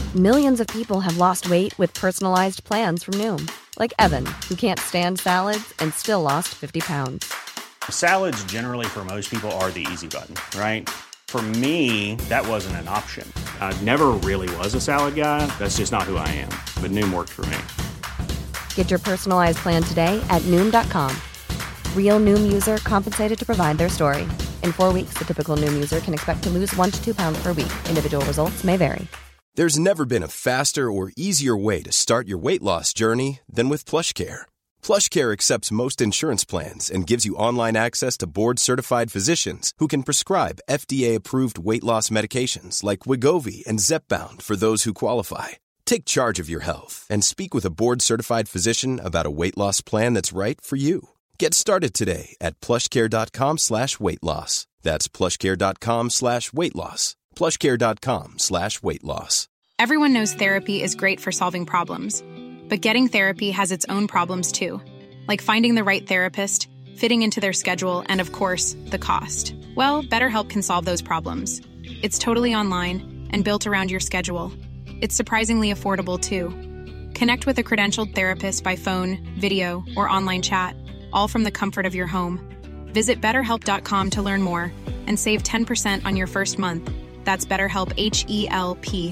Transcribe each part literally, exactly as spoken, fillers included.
Millions of people have lost weight with personalized plans from Noom. Like Evan, who can't stand salads and still lost fifty pounds. Salads generally for most people are the easy button, right? For me, that wasn't an option. I never really was a salad guy. That's just not who I am. But Noom worked for me. Get your personalized plan today at Noom dot com. Real Noom user compensated to provide their story. In four weeks, the typical Noom user can expect to lose one to two pounds per week. Individual results may vary. There's never been a faster or easier way to start your weight loss journey than with PlushCare. PlushCare accepts most insurance plans and gives you online access to board-certified physicians who can prescribe F D A-approved weight loss medications like Wegovy and Zepbound for those who qualify. Take charge of your health and speak with a board-certified physician about a weight loss plan that's right for you. Get started today at plushcare.com slash weight loss. That's plushcare.com slash weight loss. plushcare.com slash weight loss. Everyone knows therapy is great for solving problems. But getting therapy has its own problems too. Like finding the right therapist, fitting into their schedule, and of course, the cost. Well, BetterHelp can solve those problems. It's totally online and built around your schedule. It's surprisingly affordable too. Connect with a credentialed therapist by phone, video, or online chat, all from the comfort of your home. Visit better help dot com to learn more and save ten percent on your first month. That's BetterHelp, H E L P.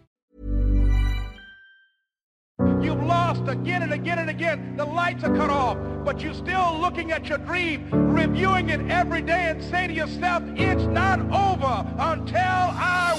You've lost again and again and again. The lights are cut off, but you're still looking at your dream, reviewing it every day and saying to yourself, it's not over until I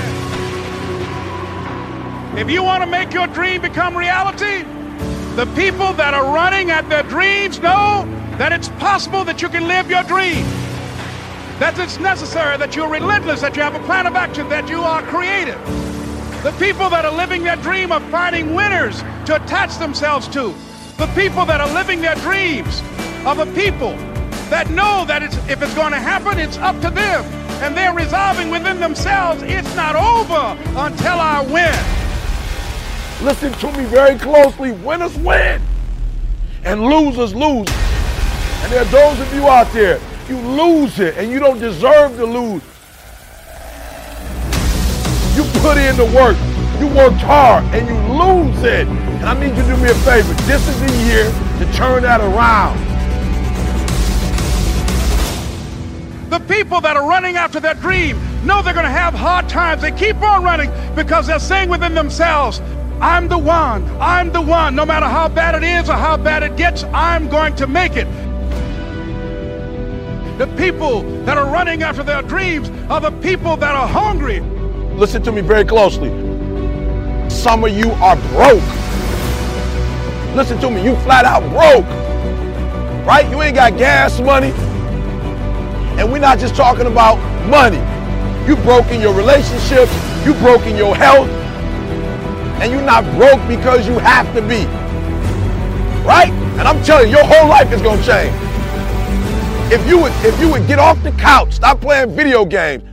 win. If you want to make your dream become reality, the people that are running at their dreams know that it's possible that you can live your dream, that it's necessary, that you're relentless, that you have a plan of action, that you are creative. The people that are living their dream are finding winners to attach themselves to. The people that are living their dreams are the people that know that it's, if it's going to happen, it's up to them. And they're resolving within themselves, it's not over until I win. Listen to me very closely. Winners win and losers lose. And there are those of you out there, you lose it and you don't deserve to lose. You put in the work, you worked hard, and you lose it. And I need you to do me a favor. This is the year to turn that around. The people that are running after their dream know they're going to have hard times. They keep on running because they're saying within themselves, I'm the one, I'm the one. No matter how bad it is or how bad it gets, I'm going to make it. The people that are running after their dreams are the people that are hungry. Listen to me very closely. Some of you are broke. Listen to me, you flat out broke. Right? You ain't got gas money. And we're not just talking about money. You broke in your relationships, you broke in your health, and you're not broke because you have to be. Right? And I'm telling you, your whole life is gonna change. If you would, if you would get off the couch, stop playing video games.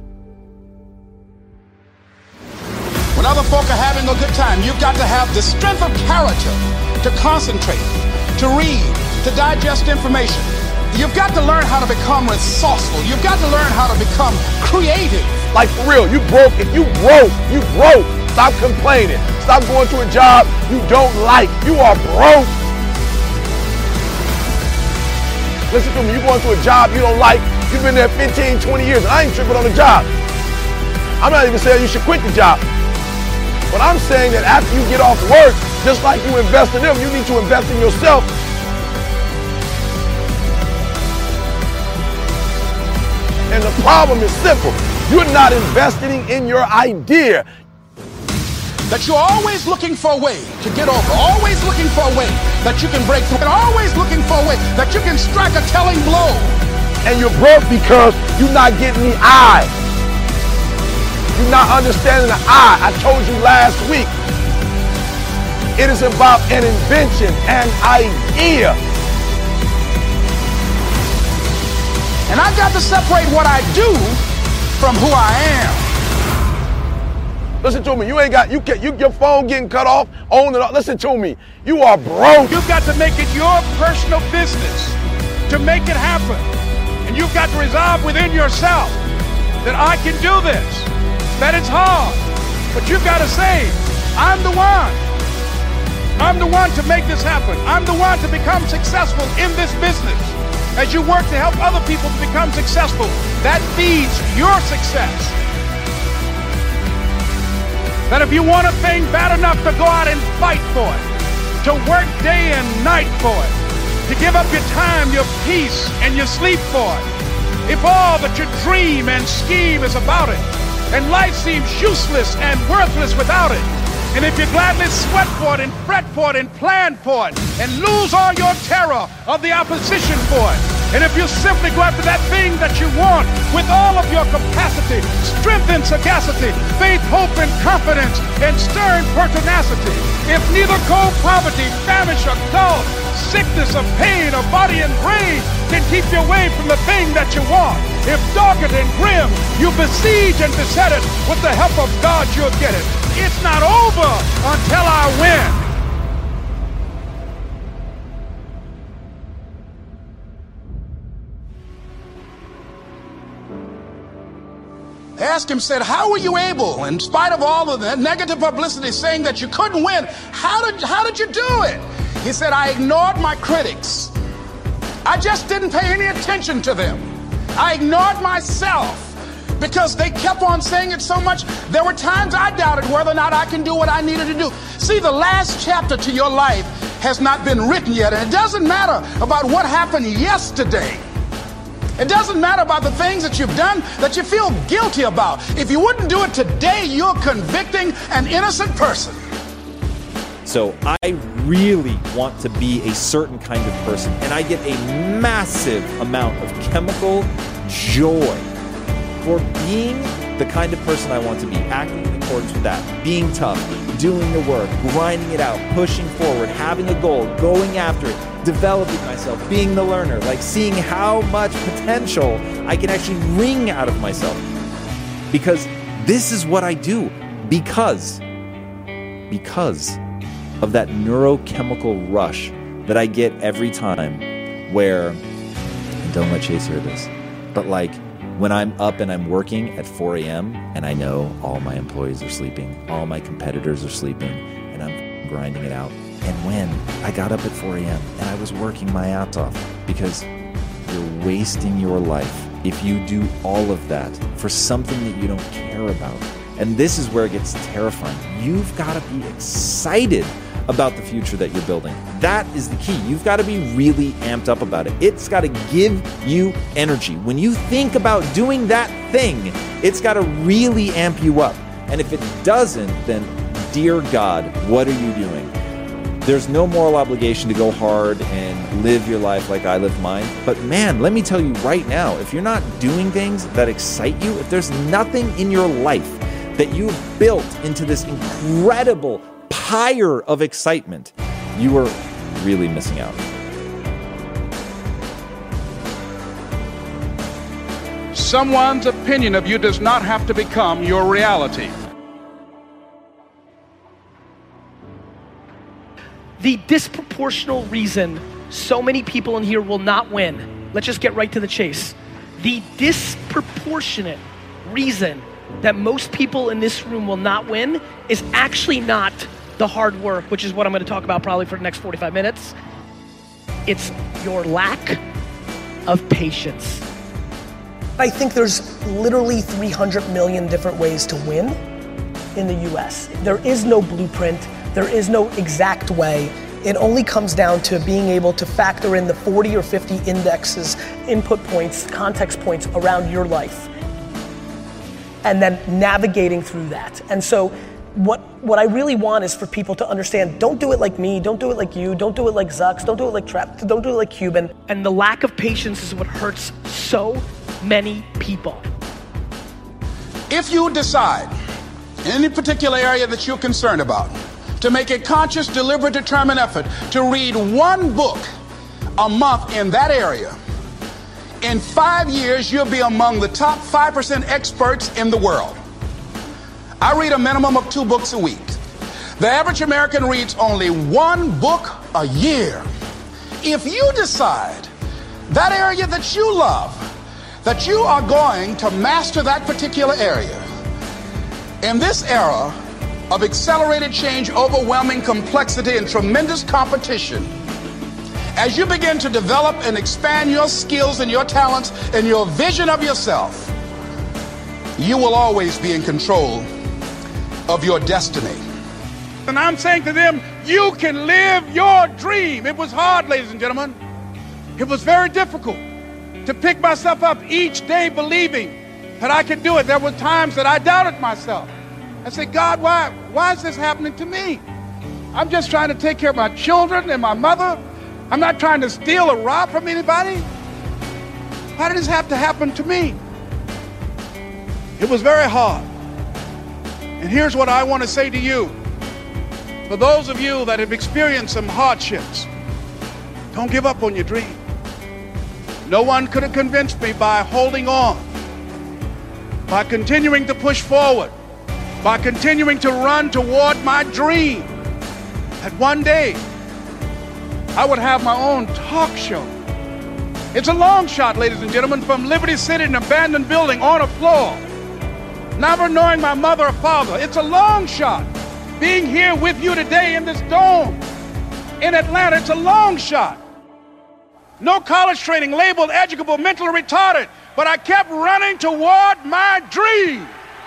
When other folk are having a good time, you've got to have the strength of character to concentrate, to read, to digest information. You've got to learn how to become resourceful. You've got to learn how to become creative. Like for real, you broke. If you broke, you broke. Stop complaining. Stop going to a job you don't like. You are broke. Listen to me, you're going to a job you don't like. You've been there fifteen, twenty years, and I ain't tripping on the job. I'm not even saying you should quit the job. But I'm saying that after you get off work, just like you invest in them, you need to invest in yourself. And the problem is simple. You're not investing in your idea. That you're always looking for a way to get over, always looking for a way that you can break through, and always looking for a way that you can strike a telling blow. And you're broke because you're not getting the I. You're not understanding the I. I told you last week. It is about an invention, an idea. And I've got to separate what I do from who I am. Listen to me. You ain't got, you can, you, your phone getting cut off, on and off. Listen to me. You are broke. You've got to make it your personal business to make it happen. And you've got to resolve within yourself that I can do this, that it's hard. But you've got to say, I'm the one. I'm the one to make this happen. I'm the one to become successful in this business. As you work to help other people to become successful, that feeds your success. That if you want a thing bad enough to go out and fight for it, to work day and night for it, to give up your time, your peace, and your sleep for it, if all that you dream and scheme is about it, and life seems useless and worthless without it, and if you gladly sweat for it and fret for it and plan for it and lose all your terror of the opposition for it, and if you simply go after that thing that you want with all of your capacity, strength and sagacity, faith, hope, and confidence, and stern pertinacity, if neither cold poverty, famish, or gulf, sickness or pain or body and brain can keep you away from the thing that you want, if dogged and grim, you besiege and beset it, with the help of God you'll get it. It's not over until I win. Asked him, said, how were you able, in spite of all of the negative publicity saying that you couldn't win, how did, how did you do it? He said, I ignored my critics. I just didn't pay any attention to them. I ignored myself because they kept on saying it so much. There were times I doubted whether or not I can do what I needed to do. See, the last chapter to your life has not been written yet, and it doesn't matter about what happened yesterday. It doesn't matter about the things that you've done that you feel guilty about. If you wouldn't do it today, you're convicting an innocent person. So I really want to be a certain kind of person, and I get a massive amount of chemical joy for being the kind of person I want to be, acting in accordance with that, being tough, doing the work, grinding it out, pushing forward, having a goal, going after it, developing myself, being the learner, like seeing how much potential I can actually wring out of myself. Because this is what I do, because, because of that neurochemical rush that I get every time where, and don't let Chase hear this, but like when I'm up and I'm working at four a.m. and I know all my employees are sleeping, all my competitors are sleeping, and I'm grinding it out. And when I got up at four a.m. and I was working my ass off, because you're wasting your life if you do all of that for something that you don't care about. And this is where it gets terrifying. You've got to be excited about the future that you're building. That is the key. You've got to be really amped up about it. It's got to give you energy. When you think about doing that thing, it's got to really amp you up. And if it doesn't, then dear God, what are you doing? There's no moral obligation to go hard and live your life like I live mine. But man, let me tell you right now, if you're not doing things that excite you, if there's nothing in your life that you've built into this incredible pyre of excitement, you are really missing out. Someone's opinion of you does not have to become your reality. The disproportional reason so many people in here will not win, let's just get right to the chase. The disproportionate reason that most people in this room will not win is actually not the hard work, which is what I'm going to talk about probably for the next forty-five minutes. It's your lack of patience. I think there's literally three hundred million different ways to win in the U S. There is no blueprint. There is no exact way. It only comes down to being able to factor in the forty or fifty indexes, input points, context points around your life, and then navigating through that. And so what what I really want is for people to understand, don't do it like me, don't do it like you, don't do it like Zucks, don't do it like Trap, don't do it like Cuban. And the lack of patience is what hurts so many people. If you decide in any particular area that you're concerned about to make a conscious, deliberate, determined effort to read one book a month in that area, in five years, you'll be among the top five percent experts in the world. I read a minimum of two books a week. The average American reads only one book a year. If you decide that area that you love, that you are going to master that particular area, in this era, of accelerated change, overwhelming complexity, and tremendous competition, as you begin to develop and expand your skills and your talents and your vision of yourself, you will always be in control of your destiny. And I'm saying to them, you can live your dream. It was hard, ladies and gentlemen. It was very difficult to pick myself up each day believing that I could do it. There were times that I doubted myself. I said, God, why, why is this happening to me? I'm just trying to take care of my children and my mother. I'm not trying to steal or rob from anybody. Why did this have to happen to me? It was very hard. And here's what I want to say to you. For those of you that have experienced some hardships, don't give up on your dream. No one could have convinced me by holding on, by continuing to push forward, by continuing to run toward my dream, that one day I would have my own talk show. It's a long shot, ladies and gentlemen, from Liberty City, an abandoned building on a floor, never knowing my mother or father. It's a long shot. Being here with you today in this dome in Atlanta, it's a long shot. No college training, labeled educable, mentally retarded, but I kept running toward my dream.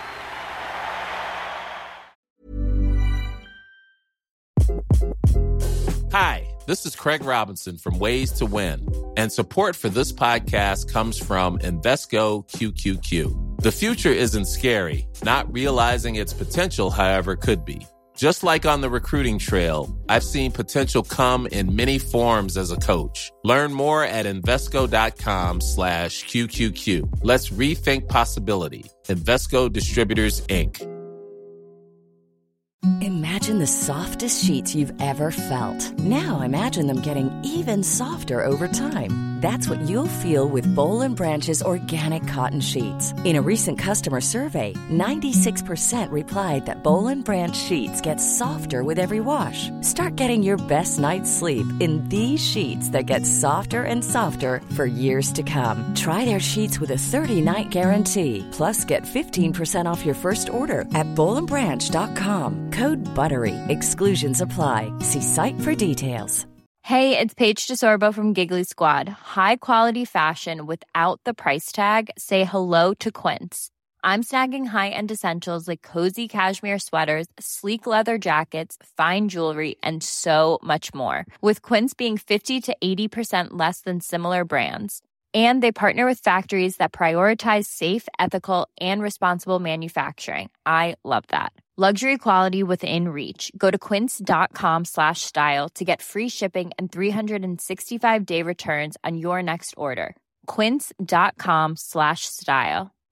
Hi, this is Craig Robinson from Ways to Win, and support for this podcast comes from Invesco Q Q Q. The future isn't scary. Not realizing its potential, however, could be. Just like on the recruiting trail, I've seen potential come in many forms as a coach. Learn more at Invesco.com slash QQQ. Let's rethink possibility. Invesco Distributors, Incorporated. Imagine the softest sheets you've ever felt. Now imagine them getting even softer over time. That's what you'll feel with Boll and Branch's organic cotton sheets. In a recent customer survey, ninety-six percent replied that Boll and Branch sheets get softer with every wash. Start getting your best night's sleep in these sheets that get softer and softer for years to come. Try their sheets with a thirty-night guarantee. Plus, get fifteen percent off your first order at boll and branch dot com. Code BUTTERY. Exclusions apply. See site for details. Hey, it's Paige DeSorbo from Giggly Squad. High quality fashion without the price tag. Say hello to Quince. I'm snagging high-end essentials like cozy cashmere sweaters, sleek leather jackets, fine jewelry, and so much more. With Quince being fifty to eighty percent less than similar brands. And they partner with factories that prioritize safe, ethical, and responsible manufacturing. I love that. Luxury quality within reach. Go to quince.com slash style to get free shipping and three sixty-five day returns on your next order. Quince.com slash style.